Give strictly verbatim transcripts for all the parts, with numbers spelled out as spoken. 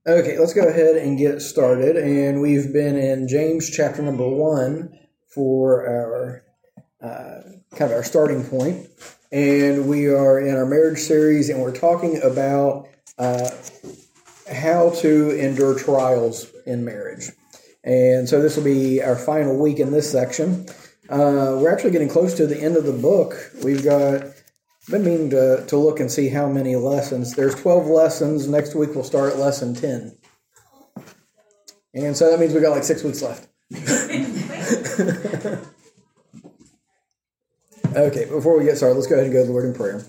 Okay, let's go ahead and get started. And we've been in James chapter number one for our uh, kind of our starting point. And we are in our marriage series, and we're talking about uh, how to endure trials in marriage. And so this will be our final week in this section. Uh, we're actually getting close to the end of the book. We've got been meaning to, to look and see how many lessons. There's twelve lessons. Next week we'll start at lesson ten. And so that means we've got like six weeks left. Okay, before we get started, let's go ahead and go to the Lord in prayer.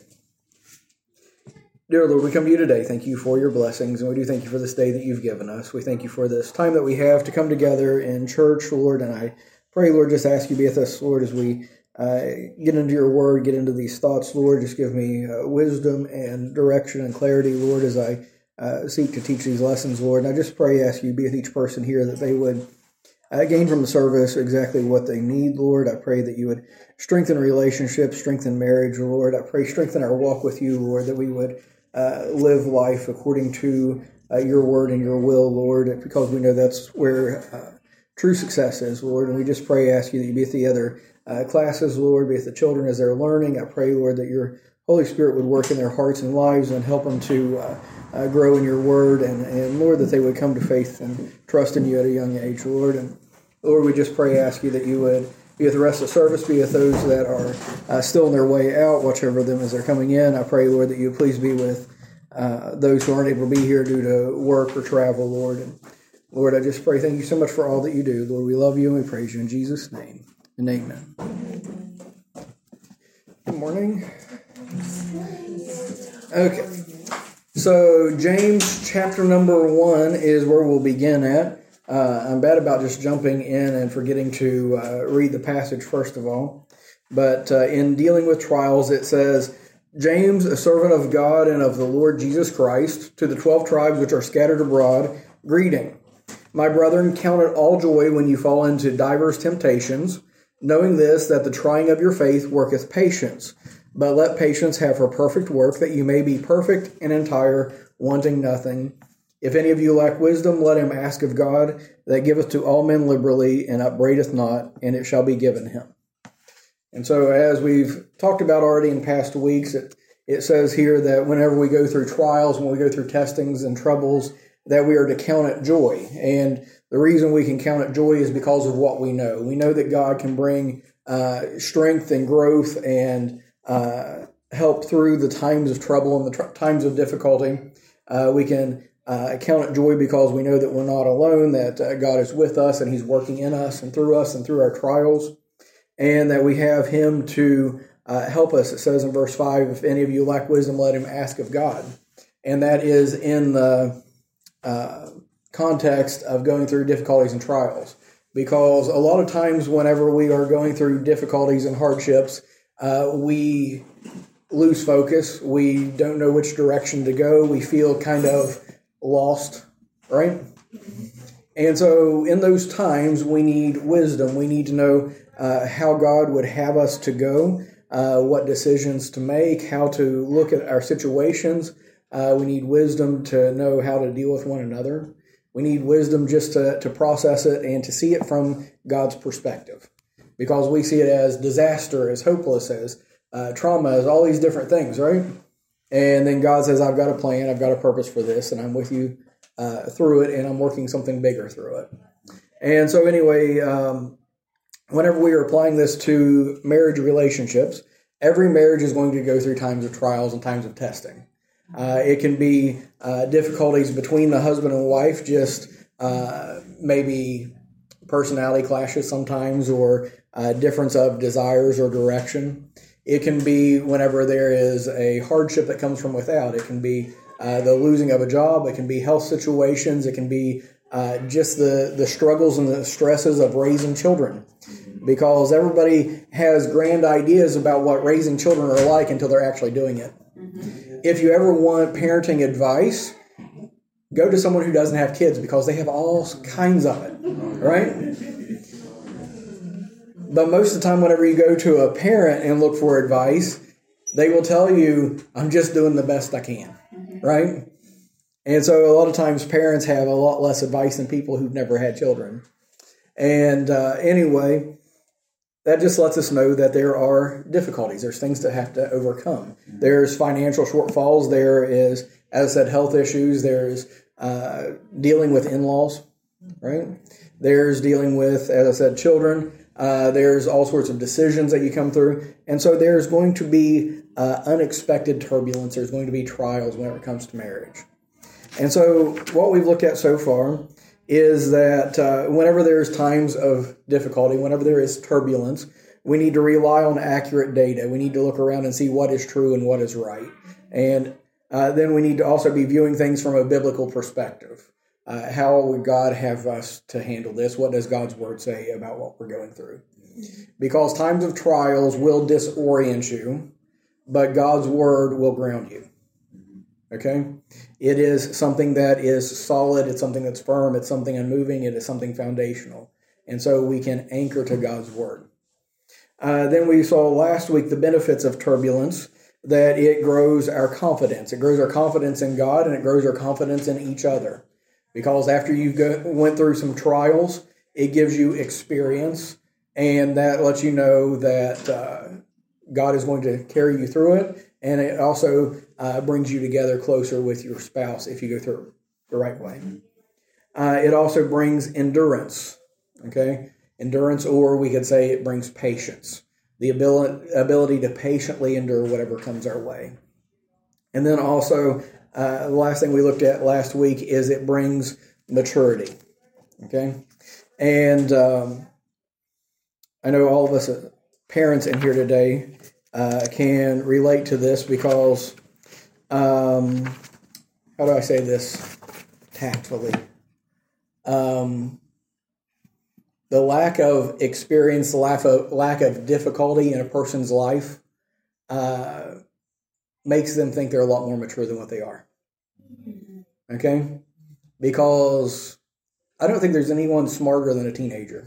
Dear Lord, we come to you today. Thank you for your blessings, and we do thank you for this day that you've given us. We thank you for this time that we have to come together in church, Lord, and I pray, Lord, just ask you to be with us, Lord, as we Uh, get into your word, get into these thoughts, Lord. Just give me uh, wisdom and direction and clarity, Lord, as I uh, seek to teach these lessons, Lord. And I just pray, ask you to be with each person here, that they would uh, gain from the service exactly what they need, Lord. I pray that you would strengthen relationships, strengthen marriage, Lord. I pray strengthen our walk with you, Lord, that we would uh, live life according to uh, your word and your will, Lord, because we know that's where uh, true success is, Lord. And we just pray, ask you that you be with the other Uh, classes, Lord, be with the children as they're learning. I pray, Lord, that your Holy Spirit would work in their hearts and lives and help them to uh, uh, grow in your word, and, and, Lord, that they would come to faith and trust in you at a young age, Lord. And, Lord, we just pray, ask you that you would be with the rest of the service, be with those that are uh, still on their way out, watch over them as they're coming in. I pray, Lord, that you please be with uh, those who aren't able to be here due to work or travel, Lord. And, Lord, I just pray, thank you so much for all that you do. Lord, we love you and we praise you in Jesus' name. And amen. Good morning. Okay. So James chapter number one is where we'll begin at. Uh, I'm bad about just jumping in and forgetting to uh, read the passage first of all. But uh, in dealing with trials, it says, James, a servant of God and of the Lord Jesus Christ, to the twelve tribes which are scattered abroad, greeting. My brethren, count it all joy when you fall into divers temptations, knowing this, that the trying of your faith worketh patience. But let patience have her perfect work, that you may be perfect and entire, wanting nothing. If any of you lack wisdom, let him ask of God, that giveth to all men liberally, and upbraideth not, and it shall be given him. And so, as we've talked about already in past weeks, it, it says here that whenever we go through trials, when we go through testings and troubles, that we are to count it joy. And the reason we can count it joy is because of what we know. We know that God can bring uh, strength and growth and uh, help through the times of trouble and the tr- times of difficulty. Uh, we can uh, count it joy because we know that we're not alone, that uh, God is with us and he's working in us and through us and through our trials, and that we have him to uh, help us. It says in verse five, if any of you lack wisdom, let him ask of God. And that is in the uh, context of going through difficulties and trials, because a lot of times whenever we are going through difficulties and hardships, uh, we lose focus. We don't know which direction to go. We feel kind of lost, right? And so in those times, we need wisdom. We need to know uh, how God would have us to go, uh, what decisions to make, how to look at our situations. Uh, we need wisdom to know how to deal with one another. We need wisdom just to, to process it and to see it from God's perspective, because we see it as disaster, as hopeless, as uh, trauma, as all these different things, right? And then God says, I've got a plan, I've got a purpose for this, and I'm with you uh, through it, and I'm working something bigger through it. And so anyway, um, whenever we are applying this to marriage relationships, every marriage is going to go through times of trials and times of testing. Uh, it can be uh, difficulties between the husband and wife, just uh, maybe personality clashes sometimes, or uh, difference of desires or direction. It can be whenever there is a hardship that comes from without. It can be uh, the losing of a job. It can be health situations. It can be uh, just the, the struggles and the stresses of raising children. Because everybody has grand ideas about what raising children are like until they're actually doing it. If you ever want parenting advice, go to someone who doesn't have kids, because they have all kinds of it, right? But most of the time, whenever you go to a parent and look for advice, they will tell you, I'm just doing the best I can, right? And so a lot of times parents have a lot less advice than people who've never had children. And uh, anyway, that just lets us know that there are difficulties. There's things to have to overcome. There's financial shortfalls. There is, as I said, health issues. There's uh, dealing with in-laws, right? There's dealing with, as I said, children. Uh, there's all sorts of decisions that you come through. And so there's going to be uh, unexpected turbulence. There's going to be trials whenever it comes to marriage. And so what we've looked at so far is that uh, whenever there's times of difficulty, whenever there is turbulence, we need to rely on accurate data. We need to look around and see what is true and what is right. And uh, then we need to also be viewing things from a biblical perspective. Uh, how would God have us to handle this? What does God's word say about what we're going through? Because times of trials will disorient you, but God's word will ground you. Okay? It is something that is solid. It's something that's firm. It's something unmoving. It is something foundational. And so we can anchor to God's word. Uh, then we saw last week the benefits of turbulence, that it grows our confidence. It grows our confidence in God, and it grows our confidence in each other. Because after you go, went through some trials, it gives you experience, and that lets you know that uh, God is going to carry you through it, and it also uh, brings you together closer with your spouse if you go through it the right way. Uh, it also brings endurance, okay? Endurance, or we could say it brings patience, the ability, ability to patiently endure whatever comes our way. And then also, Uh, the last thing we looked at last week is it brings maturity, okay? And um, I know all of us uh, parents in here today uh, can relate to this because, um, how do I say this tactfully? Um, the lack of experience, the lack of, lack of difficulty in a person's life uh, makes them think they're a lot more mature than what they are. Okay? Because I don't think there's anyone smarter than a teenager.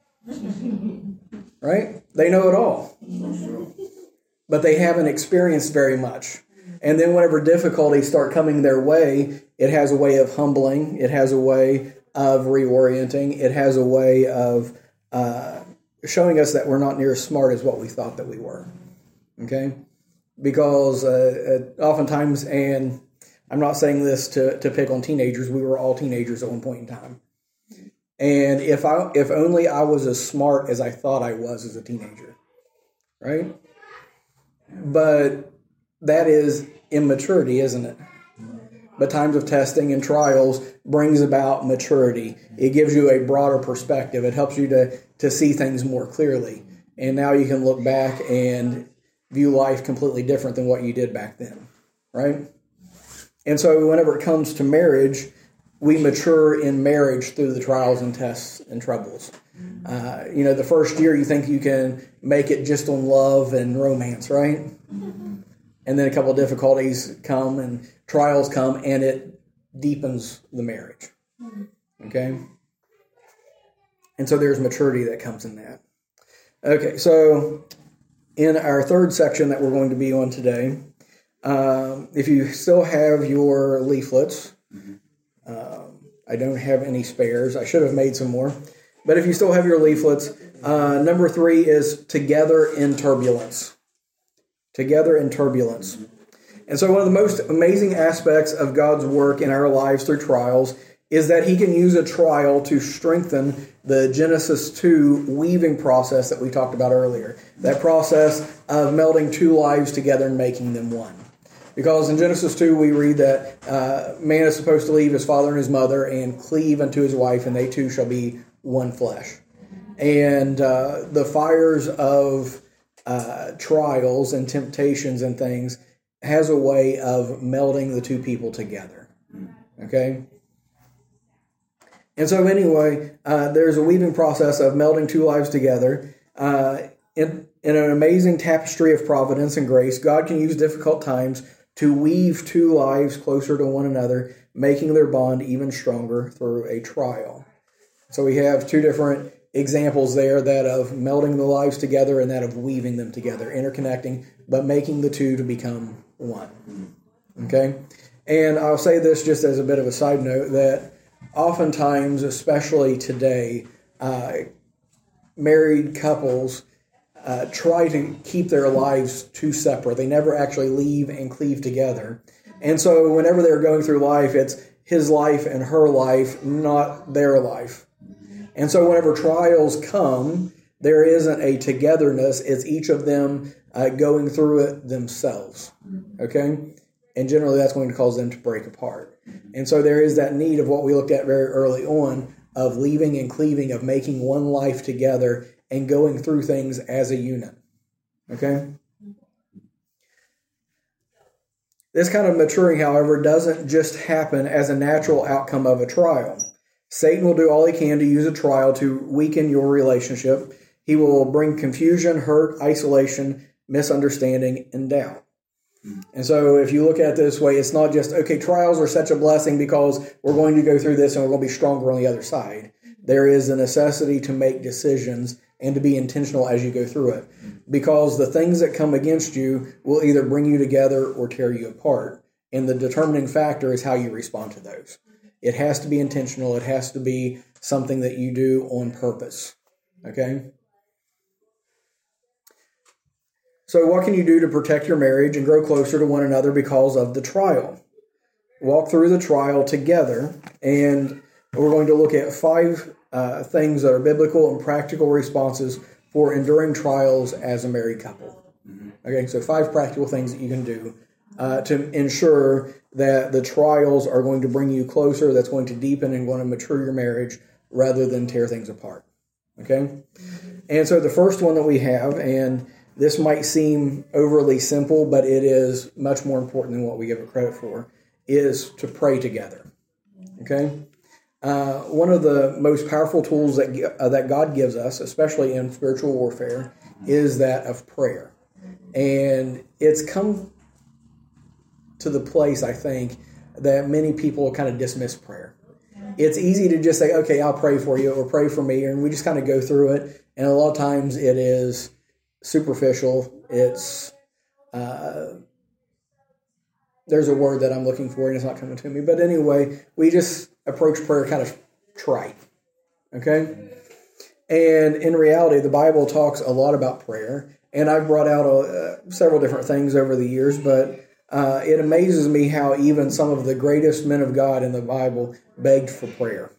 Right? They know it all. But they haven't experienced very much. And then whenever difficulties start coming their way, it has a way of humbling. It has a way of reorienting. It has a way of uh, showing us that we're not near as smart as what we thought that we were. Okay? Because uh, oftentimes, and I'm not saying this to, to pick on teenagers, we were all teenagers at one point in time. And if I if only I was as smart as I thought I was as a teenager, right? But that is immaturity, isn't it? But times of testing and trials brings about maturity. It gives you a broader perspective. It helps you to, to see things more clearly. And now you can look back and view life completely different than what you did back then, right? And so whenever it comes to marriage, we mature in marriage through the trials and tests and troubles. Uh, you know, the first year you think you can make it just on love and romance, right? And then a couple of difficulties come and trials come, and it deepens the marriage, okay? And so there's maturity that comes in that. Okay, so in our third section that we're going to be on today, um, if you still have your leaflets, um, I don't have any spares. I should have made some more. But if you still have your leaflets, uh, number three is Together in Turbulence. Together in Turbulence. And so one of the most amazing aspects of God's work in our lives through trials is that he can use a trial to strengthen the Genesis two weaving process that we talked about earlier. That process of melding two lives together and making them one. Because in Genesis two we read that uh, man is supposed to leave his father and his mother and cleave unto his wife, and they two shall be one flesh. And uh, the fires of uh, trials and temptations and things has a way of melding the two people together. Okay? And so anyway, uh, there's a weaving process of melding two lives together. Uh, in, in an amazing tapestry of providence and grace, God can use difficult times to weave two lives closer to one another, making their bond even stronger through a trial. So we have two different examples there, that of melding the lives together and that of weaving them together, interconnecting, but making the two to become one. Okay? And I'll say this just as a bit of a side note, that oftentimes, especially today, uh, married couples uh, try to keep their lives too separate. They never actually leave and cleave together. And so whenever they're going through life, it's his life and her life, not their life. And so whenever trials come, there isn't a togetherness. It's each of them uh, going through it themselves. Okay? And generally that's going to cause them to break apart. And so there is that need of what we looked at very early on, of leaving and cleaving, of making one life together and going through things as a unit. Okay? This kind of maturing, however, doesn't just happen as a natural outcome of a trial. Satan will do all he can to use a trial to weaken your relationship. He will bring confusion, hurt, isolation, misunderstanding, and doubt. And so if you look at it this way, it's not just, okay, trials are such a blessing because we're going to go through this and we're going to be stronger on the other side. There is a necessity to make decisions and to be intentional as you go through it. Because the things that come against you will either bring you together or tear you apart. And the determining factor is how you respond to those. It has to be intentional. It has to be something that you do on purpose. Okay? So what can you do to protect your marriage and grow closer to one another because of the trial? Walk through the trial together, and we're going to look at five uh, things that are biblical and practical responses for enduring trials as a married couple. Okay, so five practical things that you can do uh, to ensure that the trials are going to bring you closer, that's going to deepen and going to mature your marriage rather than tear things apart. Okay? And so the first one that we have, and this might seem overly simple, but it is much more important than what we give it credit for, is to pray together. Okay? Uh, one of the most powerful tools that uh, that God gives us, especially in spiritual warfare, is that of prayer. And it's come to the place, I think, that many people kind of dismiss prayer. It's easy to just say, okay, I'll pray for you or pray for me, and we just kind of go through it. And a lot of times it is superficial. It's, uh, there's a word that I'm looking for and it's not coming to me. But anyway, we just approach prayer kind of trite. Okay? And in reality, the Bible talks a lot about prayer. And I've brought out uh, several different things over the years, but uh, it amazes me how even some of the greatest men of God in the Bible begged for prayer.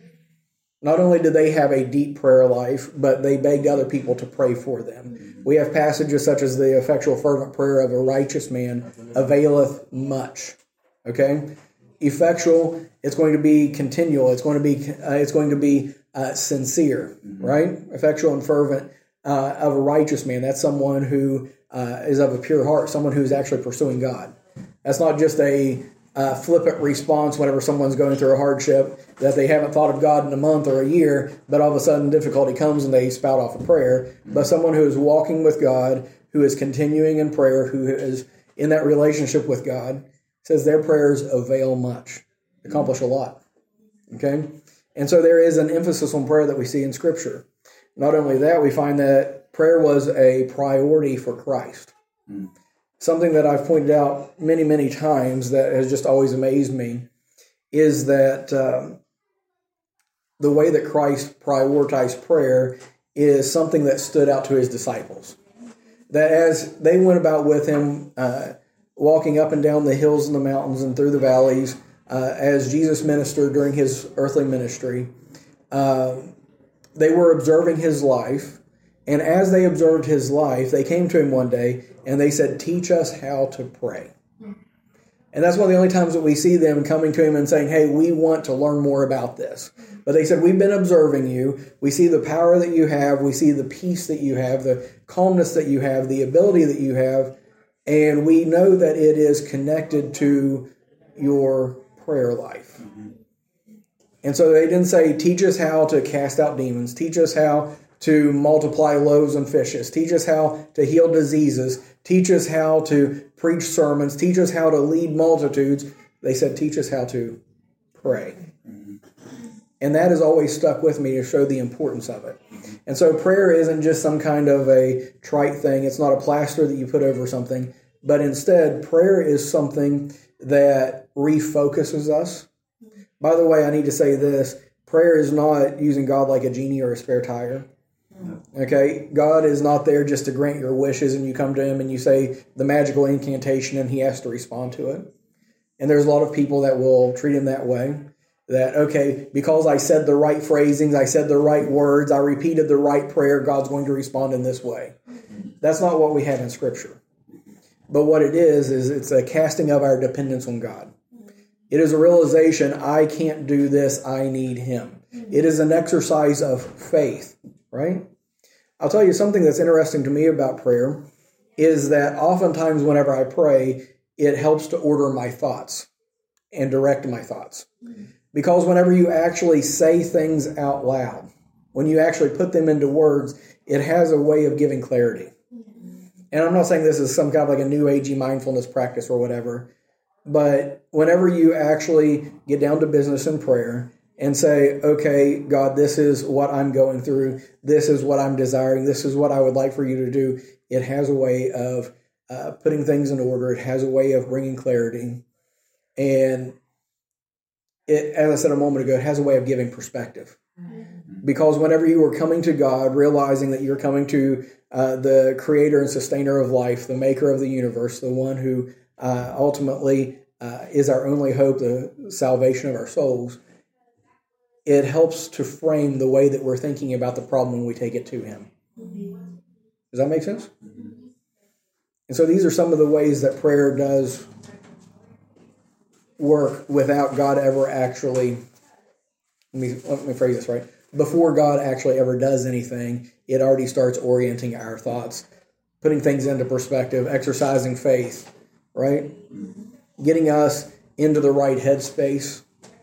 Not only did they have a deep prayer life, but they begged other people to pray for them. We have passages such as the effectual fervent prayer of a righteous man availeth much. Okay? Effectual, it's going to be continual. It's going to be uh, it's going to be uh, sincere, right? Effectual and fervent uh, of a righteous man. That's someone who uh, is of a pure heart, someone who is actually pursuing God. That's not just a uh, flippant response whenever someone's going through a hardship that they haven't thought of God in a month or a year, but all of a sudden difficulty comes and they spout off a prayer. But someone who is walking with God, who is continuing in prayer, who is in that relationship with God, says their prayers avail much, accomplish a lot. Okay? And so there is an emphasis on prayer that we see in Scripture. Not only that, we find that prayer was a priority for Christ. Mm. Something that I've pointed out many, many times that has just always amazed me is that um, the way that Christ prioritized prayer is something that stood out to his disciples. That as they went about with him, uh, walking up and down the hills and the mountains and through the valleys, uh, as Jesus ministered during his earthly ministry, uh, they were observing his life. And as they observed his life, they came to him one day and they said, teach us how to pray. And that's one of the only times that we see them coming to him and saying, hey, we want to learn more about this. But they said, we've been observing you. We see the power that you have. We see the peace that you have, the calmness that you have, the ability that you have. And we know that it is connected to your prayer life. Mm-hmm. And so they didn't say, teach us how to cast out demons. Teach us how to multiply loaves and fishes. Teach us how to heal diseases. Teach us how to preach sermons. Teach us how to lead multitudes. They said, teach us how to pray. Mm-hmm. And that has always stuck with me to show the importance of it. And so prayer isn't just some kind of a trite thing. It's not a plaster that you put over something. But instead, prayer is something that refocuses us. By the way, I need to say this. Prayer is not using God like a genie or a spare tire. Okay? God is not there just to grant your wishes and you come to Him and you say the magical incantation and He has to respond to it. And there's a lot of people that will treat Him that way. That, okay, because I said the right phrasings, I said the right words, I repeated the right prayer, God's going to respond in this way. That's not what we have in Scripture. But what it is, is it's a casting of our dependence on God. It is a realization, I can't do this, I need Him. It is an exercise of faith, right? I'll tell you something that's interesting to me about prayer is that oftentimes whenever I pray, it helps to order my thoughts and direct my thoughts. Because whenever you actually say things out loud, when you actually put them into words, it has a way of giving clarity. And I'm not saying this is some kind of like a new agey mindfulness practice or whatever, but whenever you actually get down to business in prayer and say, okay, God, this is what I'm going through, this is what I'm desiring, this is what I would like for you to do, it has a way of uh, putting things in order, it has a way of bringing clarity. And it, as I said a moment ago, it has a way of giving perspective. Because whenever you are coming to God, realizing that you're coming to uh, the creator and sustainer of life, the maker of the universe, the one who uh, ultimately uh, is our only hope, the salvation of our souls, it helps to frame the way that we're thinking about the problem when we take it to Him. Does that make sense? And so these are some of the ways that prayer does work without God ever actually, let me, let me phrase this right, before God actually ever does anything, it already starts orienting our thoughts, putting things into perspective, exercising faith, right? Getting us into the right headspace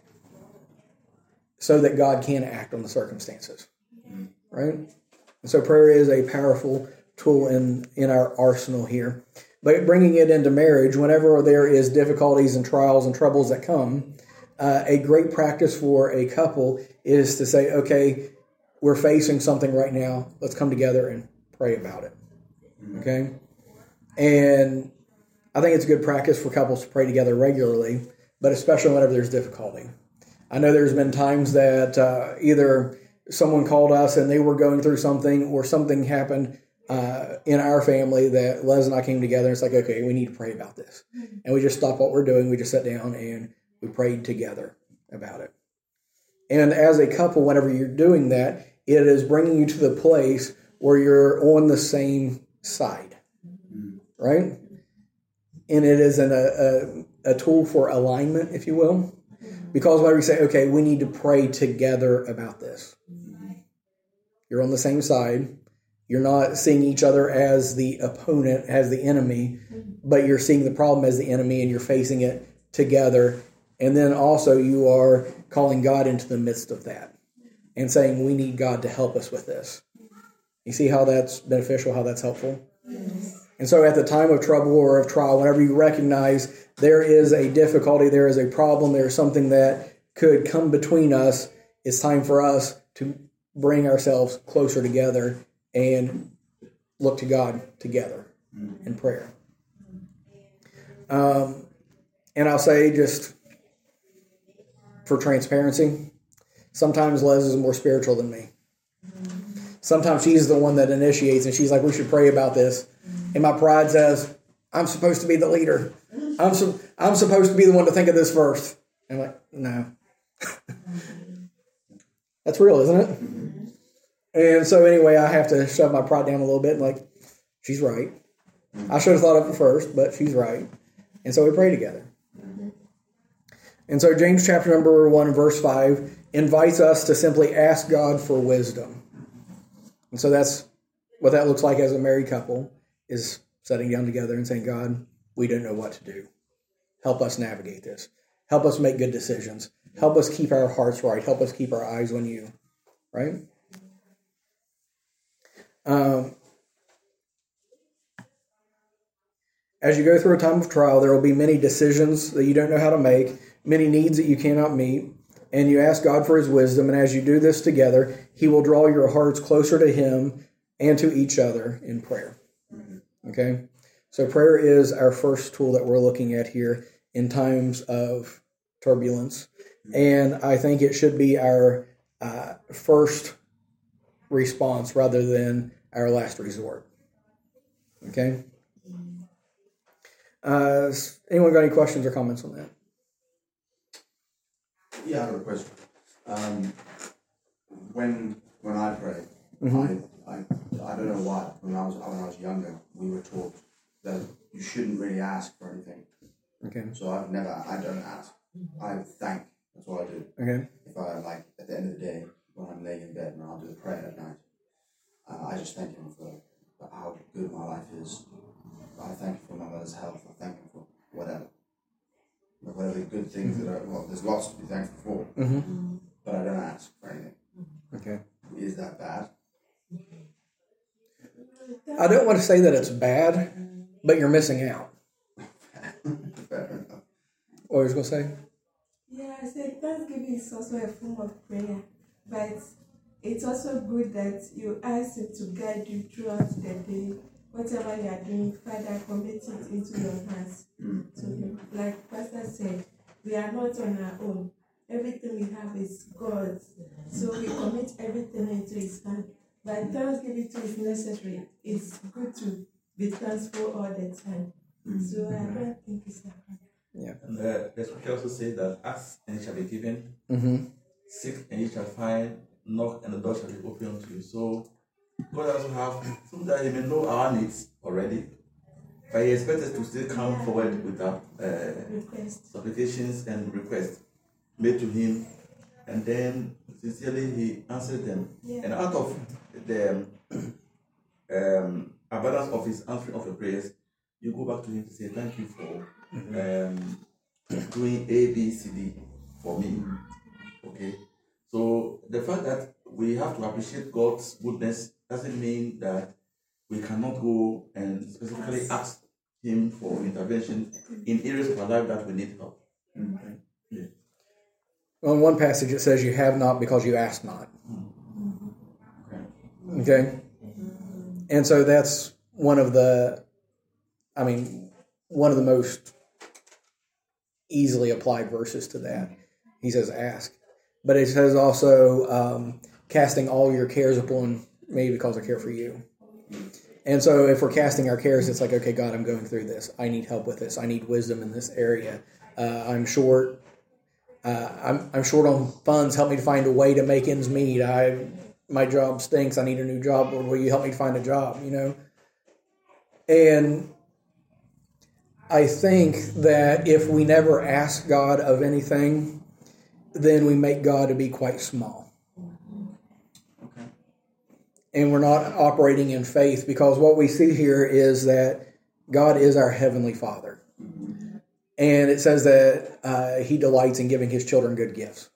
so that God can act on the circumstances, right? And so prayer is a powerful tool in, in our arsenal here. But bringing it into marriage, whenever there is difficulties and trials and troubles that come, uh, a great practice for a couple is to say, okay, we're facing something right now. Let's come together and pray about it. Okay? And I think it's a good practice for couples to pray together regularly, but especially whenever there's difficulty. I know there's been times that uh, either someone called us and they were going through something or something happened Uh, in our family that Les and I came together. It's like, okay, we need to pray about this. And we just stopped what we're doing. We just sat down and we prayed together about it. And as a couple, whenever you're doing that, it is bringing you to the place where you're on the same side, right? And it is an, a, a tool for alignment, if you will. Because whenever you say, okay, we need to pray together about this, you're on the same side. You're not seeing each other as the opponent, as the enemy, but you're seeing the problem as the enemy and you're facing it together. And then also you are calling God into the midst of that and saying, we need God to help us with this. You see how that's beneficial, how that's helpful? Yes. And so at the time of trouble or of trial, whenever you recognize there is a difficulty, there is a problem, there is something that could come between us, it's time for us to bring ourselves closer together and look to God together in prayer. Um, and I'll say, just for transparency, sometimes Les is more spiritual than me. Sometimes she's the one that initiates and she's like, we should pray about this. And my pride says, I'm supposed to be the leader. I'm, su- I'm supposed to be the one to think of this first. And I'm like, no. That's real, isn't it? And so anyway, I have to shove my pride down a little bit and like, she's right. I should have thought of it first, but she's right. And so we pray together. And so James chapter number one, verse five, invites us to simply ask God for wisdom. And so that's what that looks like as a married couple, is sitting down together and saying, God, we don't know what to do. Help us navigate this. Help us make good decisions. Help us keep our hearts right. Help us keep our eyes on you. Right? Um, as you go through a time of trial, there will be many decisions that you don't know how to make, many needs that you cannot meet, and you ask God for his wisdom, and as you do this together, he will draw your hearts closer to him and to each other in prayer. Okay? So prayer is our first tool that we're looking at here in times of turbulence. And I think it should be our uh, first response rather than our last resort. Okay? Uh, anyone got any questions or comments on that? Yeah, I have a question. Um, when when I pray, Mm-hmm. I, I I don't know why. When I was when I was younger, we were taught that you shouldn't really ask for anything. Okay. So I've never, I don't ask. I thank. That's what I do. Okay. If I like at the end of the day when I'm laying in bed and I'll do the prayer at night, uh, I just thank Him for how good my life is. I thank Him for my mother's health. I thank Him for whatever. Whatever the good things that are, well, there's lots to be thankful for, Mm-hmm. but I don't ask for anything. Okay. Is that bad? I don't want to say that it's bad, but you're missing out. Fair enough. What was you going to say? Yeah, I said Thanksgiving is also a form of prayer, but it's also good that you ask it to guide you throughout the day. Whatever you are doing, Father, commit it into your hands. Mm. To Him. Like Pastor said, we are not on our own. Everything we have is God's. So we commit everything into His hand. But Thanksgiving too is necessary. It's good to be thankful all the time. Mm. So I don't think it's a problem. Yeah. And uh, the scripture also says that ask and it shall be given, Mm-hmm. seek and you shall find, knock and the door shall be opened unto you. So God also have some that He may know our needs already, but He expects us to still come forward with our uh, Request. supplications and requests made to Him, and then sincerely He answered them. Yeah. And out of the um, abundance of His answering of your prayers, you go back to Him to say, thank you for um, doing A, B, C, D for me. Okay? So the fact that we have to appreciate God's goodness doesn't mean that we cannot go and specifically ask Him for intervention in areas of our life that we need help. Mm. Yeah. Well, in one passage it says you have not because you ask not. Okay. Okay? And so that's one of the, I mean, one of the most easily applied verses to that. He says ask. But it says also um, casting all your cares upon me because I care for you. And so if we're casting our cares, it's like, okay, God, I'm going through this. I need help with this. I need wisdom in this area. Uh, I'm short. Uh, I'm I'm short on funds. Help me to find a way to make ends meet. I my job stinks. I need a new job. Lord, will you help me to find a job? You know. And I think that if we never ask God of anything, then we make God to be quite small. Okay. And we're not operating in faith, because what we see here is that God is our Heavenly Father. And it says that uh, He delights in giving His children good gifts.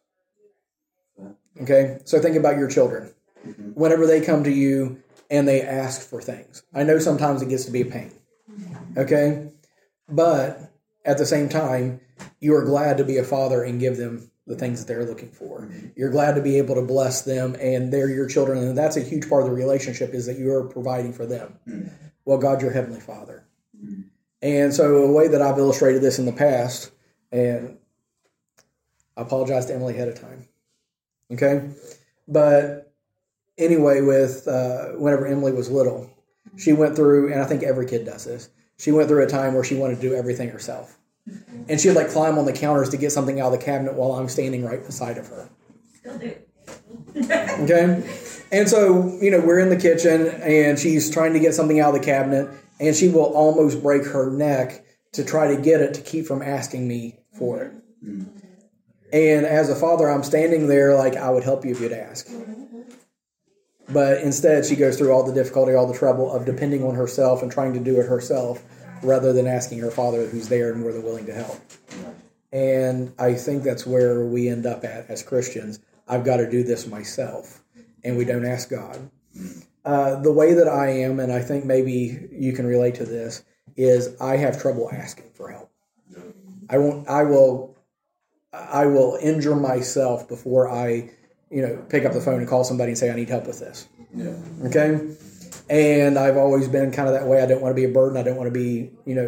Okay? So think about your children. Whenever they come to you and they ask for things. I know sometimes it gets to be a pain. Okay? But at the same time, you are glad to be a father and give them the things that they're looking for. You're glad to be able to bless them, and they're your children, and that's a huge part of the relationship, is that you're providing for them. Well, God's your Heavenly Father. And so a way that I've illustrated this in the past, and I apologize to Emily ahead of time. Okay? But anyway, with uh, whenever Emily was little, she went through, and I think every kid does this, she went through a time where she wanted to do everything herself. And she'd like climb on the counters to get something out of the cabinet while I'm standing right beside of her. Still do. Okay? And so, you know, we're in the kitchen and she's trying to get something out of the cabinet, and she will almost break her neck to try to get it to keep from asking me for it. And as a father, I'm standing there like, I would help you if you'd ask. But instead, she goes through all the difficulty, all the trouble of depending on herself and trying to do it herself, rather than asking her father, who's there and more than willing to help. And I think that's where we end up at as Christians. I've got to do this myself, and we don't ask God. Uh, the way that I am, and I think maybe you can relate to this, is I have trouble asking for help. I won't. I will. I will injure myself before I, you know, pick up the phone and call somebody and say I need help with this. Yeah. Okay. And I've always been kind of that way. I don't want to be a burden. I don't want to be, you know,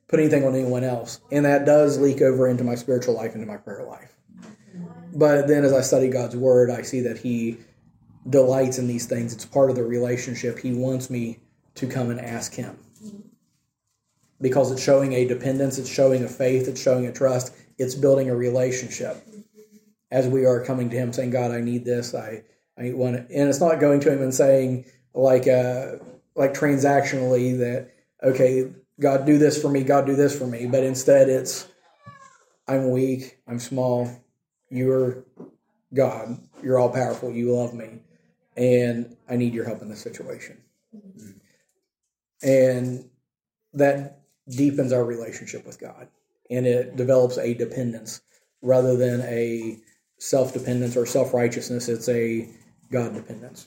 put anything on anyone else. And that does leak over into my spiritual life, into my prayer life. But then as I study God's word, I see that he delights in these things. It's part of the relationship. He wants me to come and ask him. Because it's showing a dependence, it's showing a faith, it's showing a trust, it's building a relationship. As we are coming to him saying, God, I need this, I, I want it. And it's not going to him and saying like uh, like transactionally that, okay, God, do this for me, God, do this for me. But instead it's, I'm weak, I'm small, you're God, you're all powerful, you love me, and I need your help in this situation. And that deepens our relationship with God, and it develops a dependence rather than a self-dependence or self-righteousness. It's a God dependence.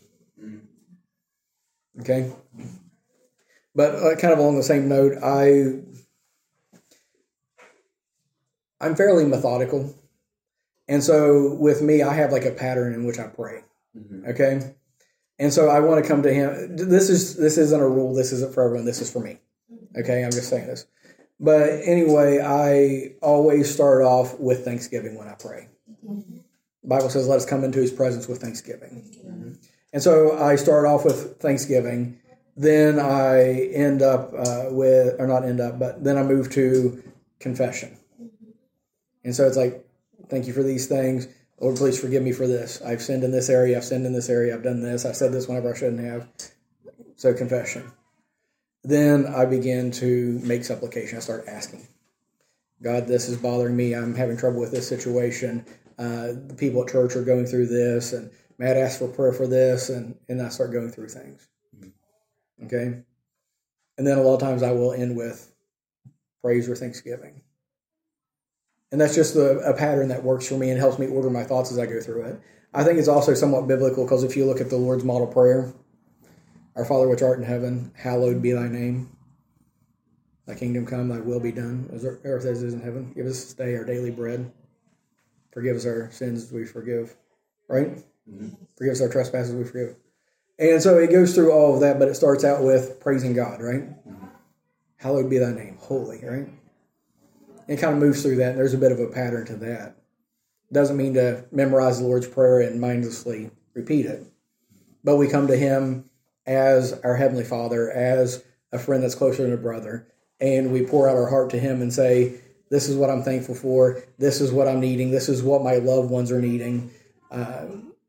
Okay? But uh, kind of along the same note, I, I'm fairly methodical. And so with me, I have like a pattern in which I pray. Mm-hmm. Okay? And so I want to come to him. This is this isn't a rule. This isn't for everyone. This is for me. Okay? I'm just saying this. But anyway, I always start off with thanksgiving when I pray. Mm-hmm. The Bible says, let us come into his presence with thanksgiving. Mm-hmm. And so I start off with thanksgiving. Then I end up uh, with, or not end up, but then I move to confession. Mm-hmm. And so it's like, thank you for these things. Lord, please forgive me for this. I've sinned in this area. I've sinned in this area. I've done this. I said this whenever I shouldn't have. So confession. Then I begin to make supplication. I start asking, God, this is bothering me. I'm having trouble with this situation. Uh, the people at church are going through this, and Matt asked for prayer for this, and, and I start going through things. Okay? And then a lot of times I will end with praise or thanksgiving. And that's just a, a pattern that works for me and helps me order my thoughts as I go through it. I think it's also somewhat biblical because if you look at the Lord's model prayer, our Father which art in heaven, hallowed be thy name. Thy kingdom come, thy will be done, as earth as it is in heaven. Give us this day our daily bread. Forgive us our sins as we forgive. Right? Mm-hmm. Forgive us our trespasses as we forgive. And so it goes through all of that, but it starts out with praising God, right? Mm-hmm. Hallowed be thy name, holy, right? It kind of moves through that, and there's a bit of a pattern to that. Doesn't mean to memorize the Lord's Prayer and mindlessly repeat it. But we come to him as our Heavenly Father, as a friend that's closer than a brother, and we pour out our heart to him and say, this is what I'm thankful for, this is what I'm needing, this is what my loved ones are needing. Uh,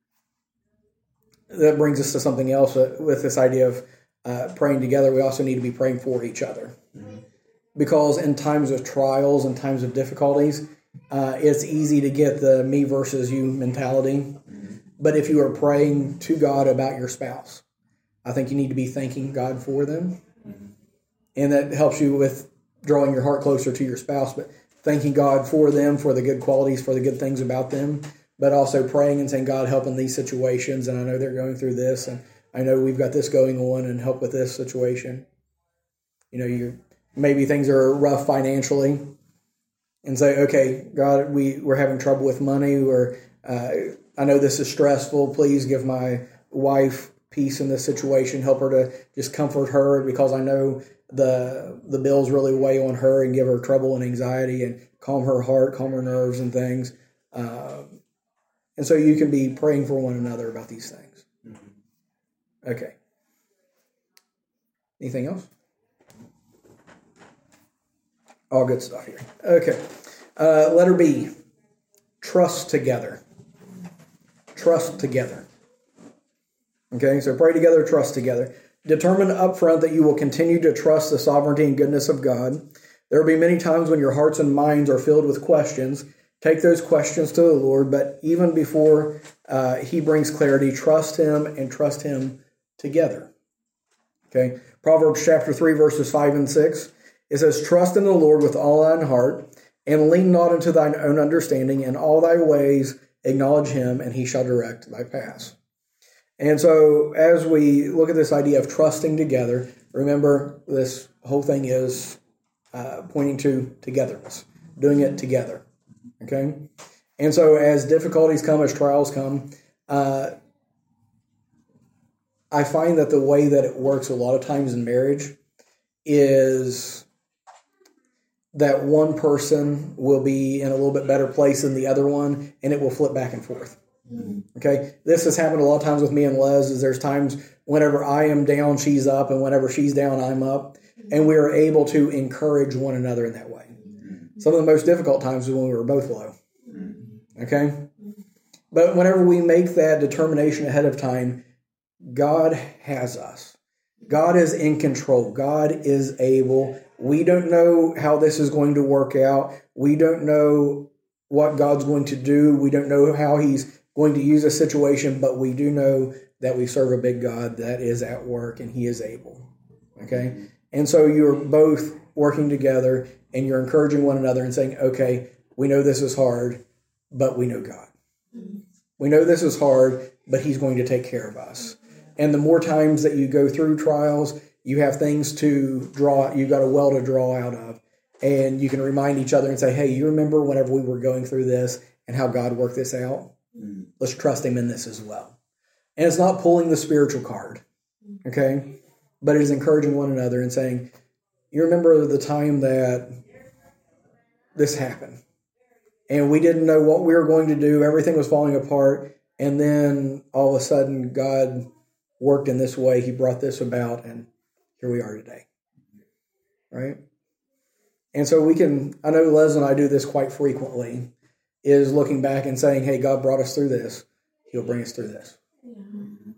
that brings us to something else with this idea of uh, praying together. We also need to be praying for each other. Mm-hmm. Because in times of trials and times of difficulties, uh, it's easy to get the me versus you mentality. Mm-hmm. But if you are praying to God about your spouse, I think you need to be thanking God for them. Mm-hmm. And that helps you with drawing your heart closer to your spouse, but thanking God for them, for the good qualities, for the good things about them, but also praying and saying, God, help in these situations. And I know they're going through this, and I know we've got this going on, and help with this situation. You know, you're maybe things are rough financially, and say, okay, God, we, we're having trouble with money, or uh, I know this is stressful. Please give my wife peace in this situation. Help her to just comfort her, because I know the the bills really weigh on her and give her trouble and anxiety, and calm her heart, calm her nerves and things. Um, and so you can be praying for one another about these things. Mm-hmm. Okay. Anything else? All good stuff here. Okay. Uh, letter B. Trust together. Trust together. Okay, so pray together, trust together. Determine up front that you will continue to trust the sovereignty and goodness of God. There will be many times when your hearts and minds are filled with questions. Take those questions to the Lord, but even before uh, he brings clarity, trust him and trust him together. Okay, Proverbs chapter three, verses five and six. It says, trust in the Lord with all thine heart, and lean not into thine own understanding. In all thy ways acknowledge him, and he shall direct thy paths. And so as we look at this idea of trusting together, remember this whole thing is uh, pointing to togetherness, doing it together. Okay? And so as difficulties come, as trials come, uh, I find that the way that it works a lot of times in marriage is that one person will be in a little bit better place than the other one, and it will flip back and forth. Okay, this has happened a lot of times with me and Les. Is there's times whenever I am down, she's up, and whenever she's down, I'm up, and we are able to encourage one another in that way. Some of the most difficult times is when we were both low. Okay, but whenever we make that determination ahead of time, God has us. God is in control. God is able. We don't know how this is going to work out. We don't know what God's going to do. We don't know how He's going to use a situation, but we do know that we serve a big God that is at work and He is able. Okay? And so you're both working together and you're encouraging one another and saying, okay, we know this is hard, but we know God. We know this is hard, but He's going to take care of us. And the more times that you go through trials, you have things to draw, you've got a well to draw out of. And you can remind each other and say, hey, you remember whenever we were going through this and how God worked this out? Let's trust Him in this as well. And it's not pulling the spiritual card, okay? But it is encouraging one another and saying, you remember the time that this happened, and we didn't know what we were going to do. Everything was falling apart. And then all of a sudden, God worked in this way. He brought this about, and here we are today, right? And so we can, I know Les and I do this quite frequently, is looking back and saying, hey, God brought us through this. He'll bring us through this. Mm-hmm.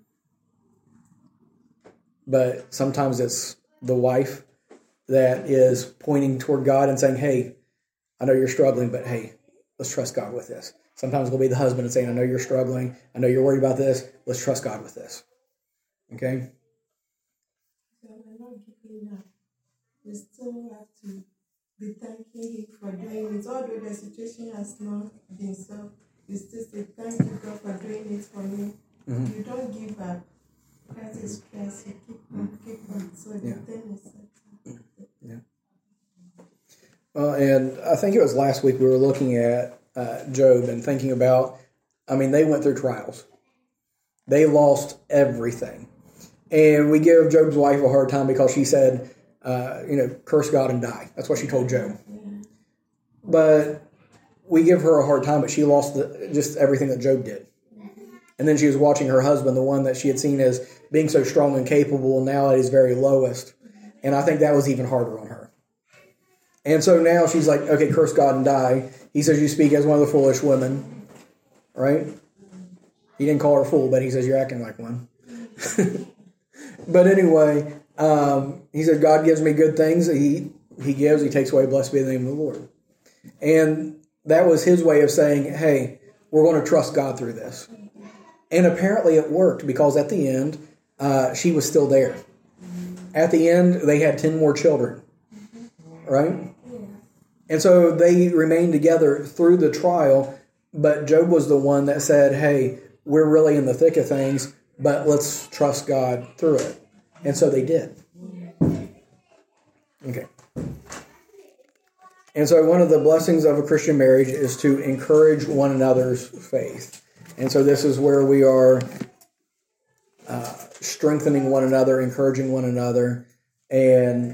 But sometimes it's the wife that is pointing toward God and saying, hey, I know you're struggling, but hey, let's trust God with this. Sometimes it'll be the husband and saying, I know you're struggling. I know you're worried about this. Let's trust God with this. Okay? So we're not giving up. We still have to be thanking Him for doing it. Although the situation has not been solved, you still say, thank you, God, for doing it for me. Mm-hmm. You don't give up. That is Christ. You keep on, keep on. So the yeah. thing is that. Yeah. Well, and I think it was last week we were looking at uh, Job and thinking about, I mean, they went through trials. They lost everything. And we give Job's wife a hard time because she said, Uh, you know, curse God and die. That's what she told Job. But we give her a hard time, but she lost the, just everything that Job did. And then she was watching her husband, the one that she had seen as being so strong and capable, now at his very lowest. And I think that was even harder on her. And so now she's like, okay, curse God and die. He says, you speak as one of the foolish women. Right? He didn't call her a fool, but he says, you're acting like one. But anyway, um, he said, God gives me good things. He he gives, He takes away. Blessed be the name of the Lord. And that was his way of saying, hey, we're going to trust God through this. And apparently it worked, because at the end, uh, she was still there. At the end, they had ten more children. Right? And so they remained together through the trial, but Job was the one that said, hey, we're really in the thick of things, but let's trust God through it. And so they did. Okay. And so one of the blessings of a Christian marriage is to encourage one another's faith. And so this is where we are uh, strengthening one another, encouraging one another. And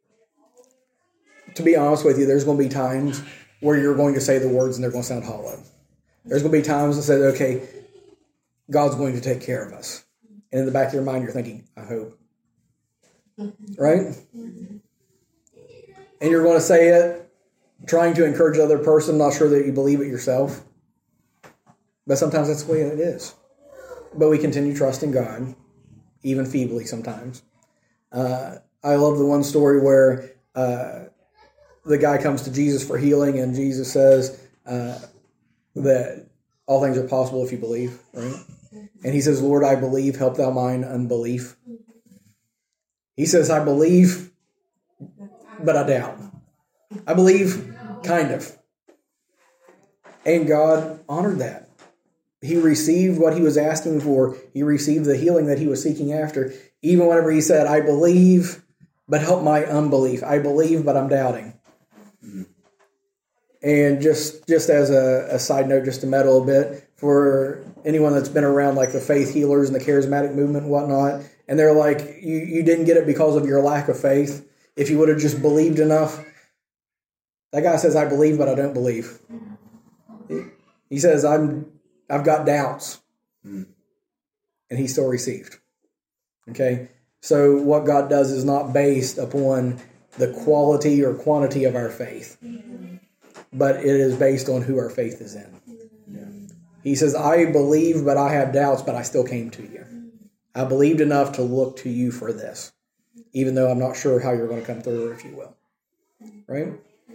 to be honest with you, there's going to be times where you're going to say the words and they're going to sound hollow. There's going to be times that say, okay, God's going to take care of us. And in the back of your mind, you're thinking, I hope. Right? And you're going to say it, trying to encourage the other person, not sure that you believe it yourself. But sometimes that's the way it is. But we continue trusting God, even feebly sometimes. Uh, I love the one story where uh, the guy comes to Jesus for healing, and Jesus says uh, that all things are possible if you believe, right? And he says, Lord, I believe, help thou mine unbelief. He says, I believe, but I doubt. I believe, kind of. And God honored that. He received what he was asking for. He received the healing that he was seeking after. Even whenever he said, I believe, but help my unbelief. I believe, but I'm doubting. Mm-hmm. And just just as a, a side note, just to meddle a bit, for anyone that's been around like the faith healers and the charismatic movement and whatnot, and they're like, you, you didn't get it because of your lack of faith. If you would have just believed enough. That guy says, I believe, but I don't believe. He says, I'm, I've got doubts. Mm. And he still received. Okay? So what God does is not based upon the quality or quantity of our faith, but it is based on who our faith is in. Yeah. He says, I believe, but I have doubts, but I still came to you. I believed enough to look to you for this, even though I'm not sure how you're going to come through, if you will. Right?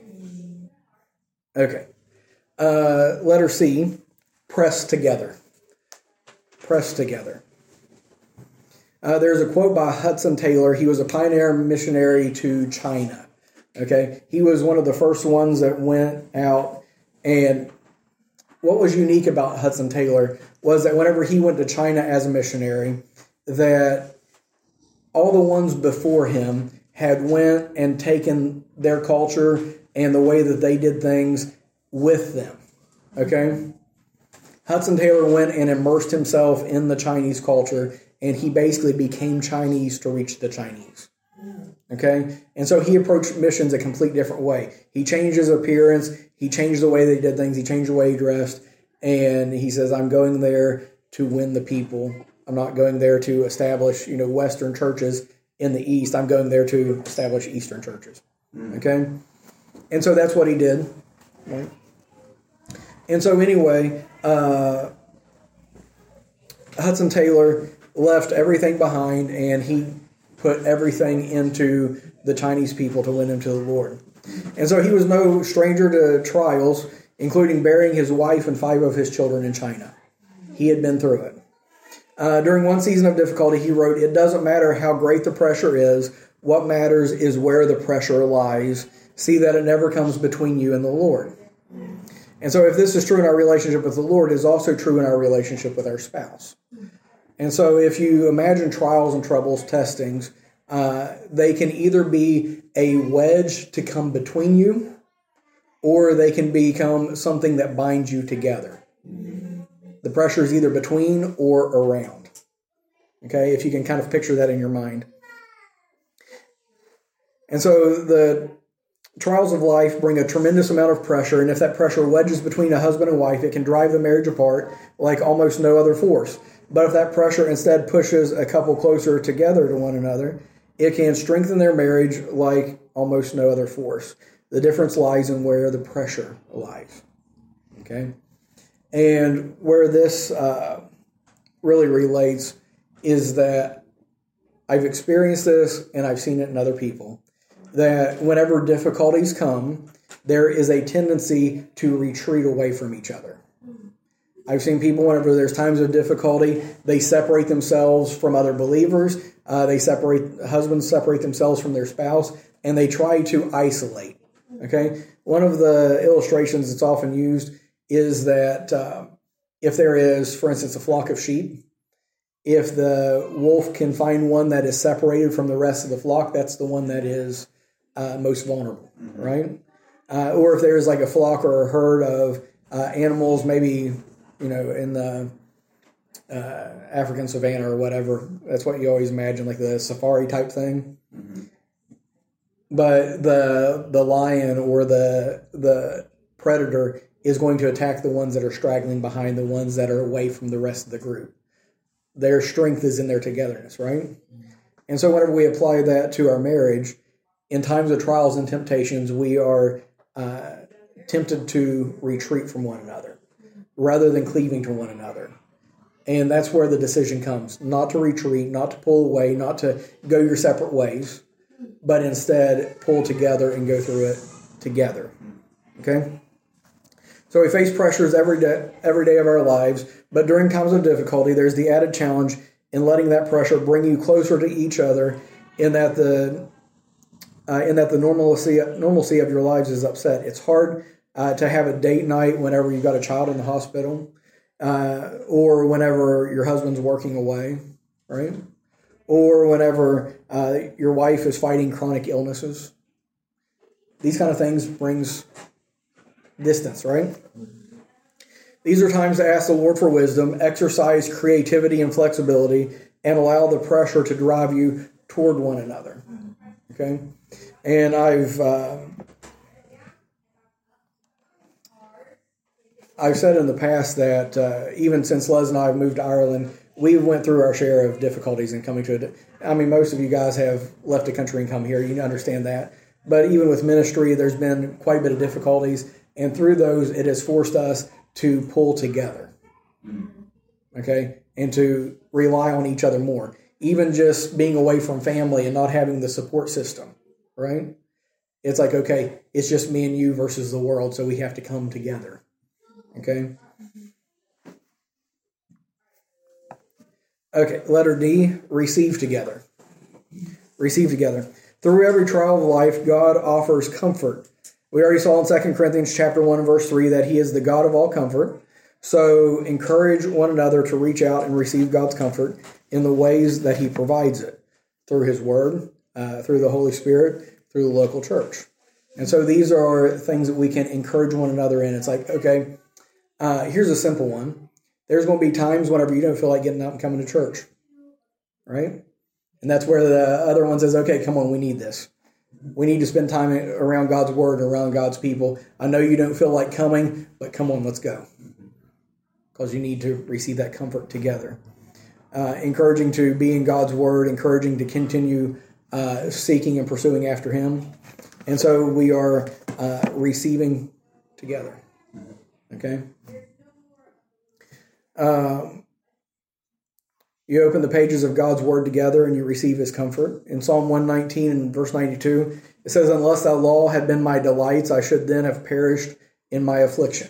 Okay. Uh, letter C, press together. Press together. Uh, there's a quote by Hudson Taylor. He was a pioneer missionary to China. Okay, he was one of the first ones that went out, and what was unique about Hudson Taylor was that whenever he went to China as a missionary, that all the ones before him had went and taken their culture and the way that they did things with them. Okay? Hudson Taylor went and immersed himself in the Chinese culture, and he basically became Chinese to reach the Chinese. Okay? And so he approached missions a complete different way. He changed his appearance, he changed the way they did things, he changed the way he dressed, and he says, I'm going there to win the people. I'm not going there to establish, you know, Western churches in the East. I'm going there to establish Eastern churches. Okay? And so that's what he did. Right? And so anyway, uh, Hudson Taylor left everything behind, and he put everything into the Chinese people to win them to the Lord. And so he was no stranger to trials, including burying his wife and five of his children in China. He had been through it. Uh, during one season of difficulty, he wrote, it doesn't matter how great the pressure is. What matters is where the pressure lies. See that it never comes between you and the Lord. And so if this is true in our relationship with the Lord, it is also true in our relationship with our spouse. And so if you imagine trials and troubles, testings, uh, they can either be a wedge to come between you, or they can become something that binds you together. The pressure is either between or around. Okay, if you can kind of picture that in your mind. And so the trials of life bring a tremendous amount of pressure, and if that pressure wedges between a husband and wife, it can drive the marriage apart like almost no other force. But if that pressure instead pushes a couple closer together to one another, it can strengthen their marriage like almost no other force. The difference lies in where the pressure lies. Okay? And where this uh, really relates is that I've experienced this and I've seen it in other people, that whenever difficulties come, there is a tendency to retreat away from each other. I've seen people, whenever there's times of difficulty, they separate themselves from other believers. Uh, they separate, husbands separate themselves from their spouse, and they try to isolate. Okay? One of the illustrations that's often used is that uh, if there is, for instance, a flock of sheep, if the wolf can find one that is separated from the rest of the flock, that's the one that is uh, most vulnerable, mm-hmm. right? Uh, or if there's like a flock or a herd of uh, animals, maybe, you know, in the uh, African savannah or whatever, that's what you always imagine, like the safari type thing. Mm-hmm. But the the lion or the the predator is going to attack the ones that are straggling behind the ones that are away from the rest of the group. Their strength is in their togetherness, right? Mm-hmm. And so whenever we apply that to our marriage, in times of trials and temptations, we are uh, tempted to retreat from one another rather than cleaving to one another. And that's where the decision comes, not to retreat, not to pull away, not to go your separate ways, but instead pull together and go through it together. Okay? So we face pressures every day, every day of our lives, but during times of difficulty, there's the added challenge in letting that pressure bring you closer to each other, in that the uh, in that the normalcy normalcy of your lives is upset. It's hard uh, to have a date night whenever you've got a child in the hospital, uh, or whenever your husband's working away, right? Or whenever uh, your wife is fighting chronic illnesses. These kind of things brings distance, right? These are times to ask the Lord for wisdom, exercise creativity and flexibility, and allow the pressure to drive you toward one another. Okay? And I've uh, I've said in the past that uh, even since Les and I have moved to Ireland, we went through our share of difficulties in coming to it. I mean, most of you guys have left the country and come here. You understand that. But even with ministry, there's been quite a bit of difficulties. And through those, it has forced us to pull together. Okay? And to rely on each other more. Even just being away from family and not having the support system. Right? It's like, okay, it's just me and you versus the world, so we have to come together. Okay? Okay, letter D, receive together. Receive together. Through every trial of life, God offers comfort. We already saw in Second Corinthians chapter one, verse three, that he is the God of all comfort. So encourage one another to reach out and receive God's comfort in the ways that he provides it. Through his word, uh, through the Holy Spirit, through the local church. And so these are things that we can encourage one another in. It's like, okay, uh, here's a simple one. There's going to be times whenever you don't feel like getting up and coming to church, right? And that's where the other one says, okay, come on, we need this. We need to spend time around God's word and around God's people. I know you don't feel like coming, but come on, let's go. Because you need to receive that comfort together. Uh, encouraging to be in God's word, encouraging to continue uh, seeking and pursuing after him. And so we are uh, receiving together. Okay? Um, you open the pages of God's word together and you receive his comfort. In Psalm one nineteen and verse ninety-two, it says, unless thy law had been my delights, I should then have perished in my affliction.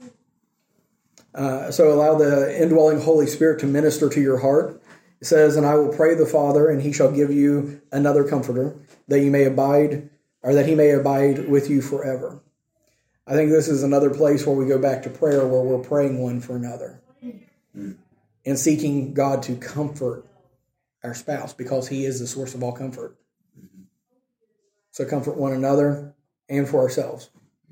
Uh, so allow the indwelling Holy Spirit to minister to your heart. It says, and I will pray the Father, and he shall give you another comforter, that you may abide, or that he may abide with you forever. I think this is another place where we go back to prayer, where we're praying one for another. And seeking God to comfort our spouse, because he is the source of all comfort. So comfort one another and for ourselves.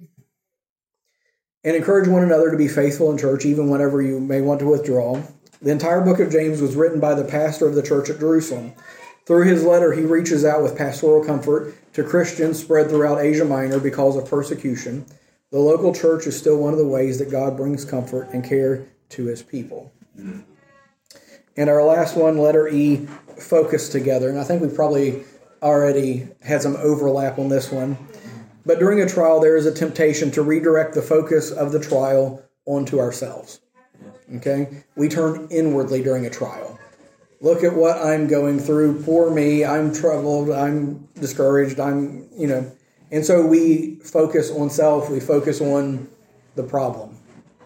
And encourage one another to be faithful in church, even whenever you may want to withdraw. The entire book of James was written by the pastor of the church at Jerusalem. Through his letter, he reaches out with pastoral comfort to Christians spread throughout Asia Minor because of persecution. The local church is still one of the ways that God brings comfort and care to his people. Mm. And our last one, letter E, focus together. And I think we probably already had some overlap on this one. But during a trial, there is a temptation to redirect the focus of the trial onto ourselves. Okay? We turn inwardly during a trial. Look at what I'm going through. Poor me. I'm troubled. I'm discouraged. I'm, you know. And so we focus on self. We focus on the problem.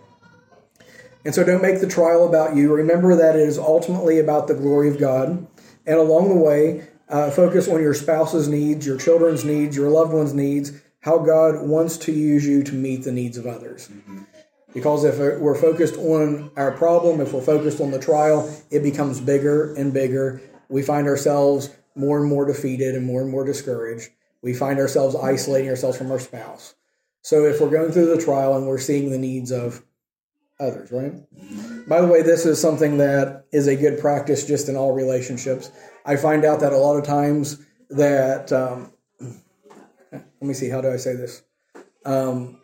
And so don't make the trial about you. Remember that it is ultimately about the glory of God. And along the way, uh, focus on your spouse's needs, your children's needs, your loved one's needs, how God wants to use you to meet the needs of others. Mm-hmm. Because if we're focused on our problem, if we're focused on the trial, it becomes bigger and bigger. We find ourselves more and more defeated and more and more discouraged. We find ourselves isolating ourselves from our spouse. So if we're going through the trial and we're seeing the needs of others, right? By the way, this is something that is a good practice just in all relationships. I find out that a lot of times that, um, let me see, how do I say this? Um,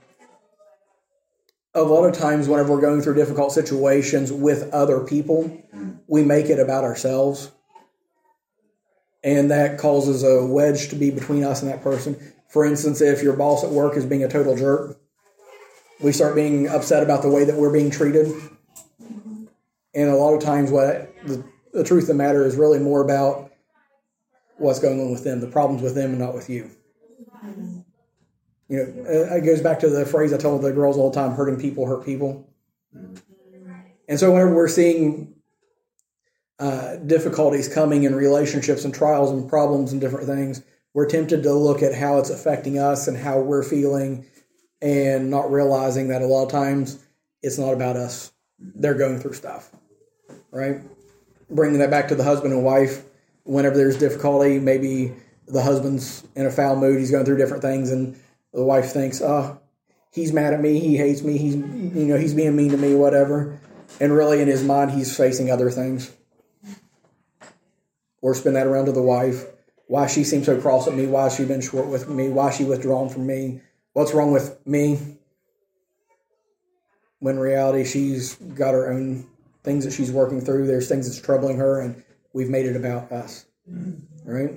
a lot of times whenever we're going through difficult situations with other people, we make it about ourselves. And that causes a wedge to be between us and that person. For instance, if your boss at work is being a total jerk, we start being upset about the way that we're being treated. And a lot of times what the, the truth of the matter is really more about what's going on with them, the problems with them and not with you. You know, it goes back to the phrase I tell the girls all the time, hurting people hurt people. And so whenever we're seeing uh, difficulties coming in relationships and trials and problems and different things, we're tempted to look at how it's affecting us and how we're feeling, and not realizing that a lot of times it's not about us. They're going through stuff, right? Bringing that back to the husband and wife, whenever there's difficulty, maybe the husband's in a foul mood, he's going through different things, and the wife thinks, oh, he's mad at me, he hates me, he's, you know, he's being mean to me, whatever. And really in his mind, he's facing other things. Or spin that around to the wife. Why she seems so cross at me? Why has she been short with me? Why has she withdrawn from me? What's wrong with me? when in reality she's got her own things that she's working through. There's things that's troubling her, and we've made it about us. All right?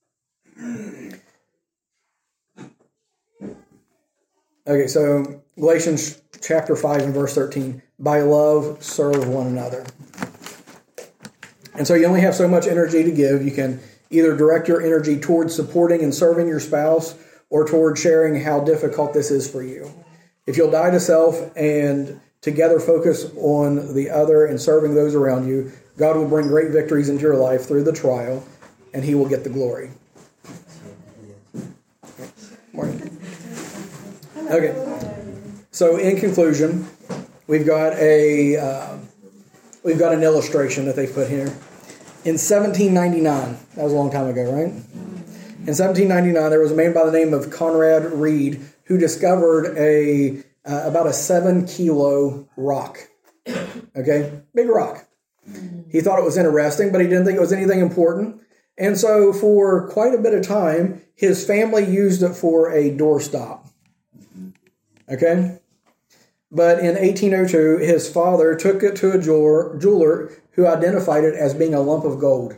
Okay, so Galatians chapter five and verse thirteen. By love, serve one another. And so you only have so much energy to give. You can either direct your energy towards supporting and serving your spouse or toward sharing how difficult this is for you. If you'll die to self and together focus on the other and serving those around you, God will bring great victories into your life through the trial, and He will get the glory. Morning. Okay. So in conclusion, we've got a uh, we've got an illustration that they put here. In seventeen ninety-nine, that was a long time ago, right? In seventeen ninety-nine, there was a man by the name of Conrad Reed who discovered a uh, about a seven kilo rock. Okay, big rock. He thought it was interesting, but he didn't think it was anything important. And so for quite a bit of time, his family used it for a doorstop. Okay? But in eighteen oh two, his father took it to a jeweler, jeweler who identified it as being a lump of gold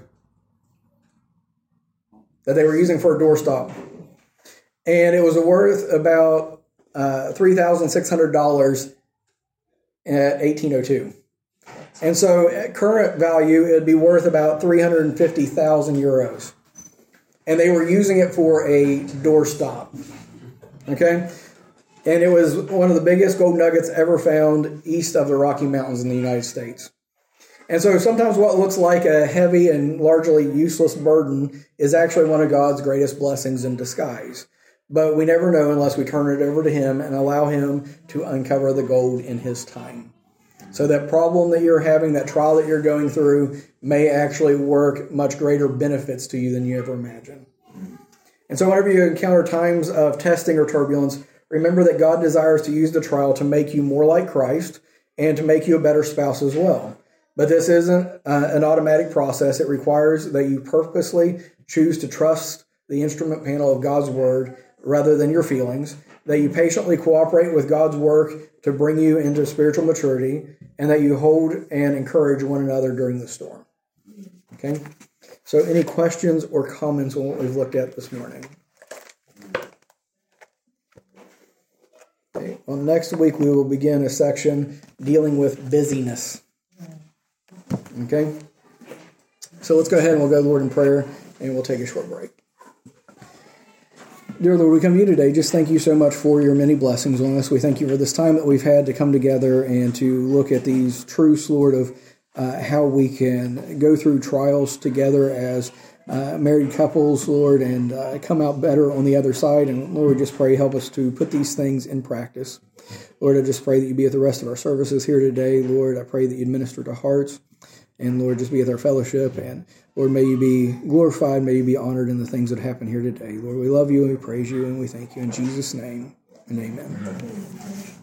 that they were using for a doorstop. And it was worth about uh, three thousand six hundred dollars at eighteen oh two. And so at current value, it would be worth about three hundred fifty thousand euros. And they were using it for a doorstop. Okay? And it was one of the biggest gold nuggets ever found east of the Rocky Mountains in the United States. And so sometimes what looks like a heavy and largely useless burden is actually one of God's greatest blessings in disguise. But we never know unless we turn it over to Him and allow Him to uncover the gold in His time. So that problem that you're having, that trial that you're going through, may actually work much greater benefits to you than you ever imagined. And so whenever you encounter times of testing or turbulence, remember that God desires to use the trial to make you more like Christ and to make you a better spouse as well. But this isn't uh, an automatic process. It requires that you purposely choose to trust the instrument panel of God's Word rather than your feelings, that you patiently cooperate with God's work to bring you into spiritual maturity, and that you hold and encourage one another during the storm. Okay? So any questions or comments on what we've looked at this morning? Okay. Well, next week we will begin a section dealing with busyness. Okay? So let's go ahead and we'll go to the Lord in prayer, and we'll take a short break. Dear Lord, we come to you today. Just thank you so much for your many blessings on us. We thank you for this time that we've had to come together and to look at these truths, Lord, of uh, how we can go through trials together as uh, married couples, Lord, and uh, come out better on the other side. And Lord, we just pray, help us to put these things in practice. Lord, I just pray that you be at the rest of our services here today. Lord, I pray that you'd minister to hearts. And Lord, just be with our fellowship. And Lord, may you be glorified. May you be honored in the things that happen here today. Lord, we love you and we praise you and we thank you in Jesus' name. And amen.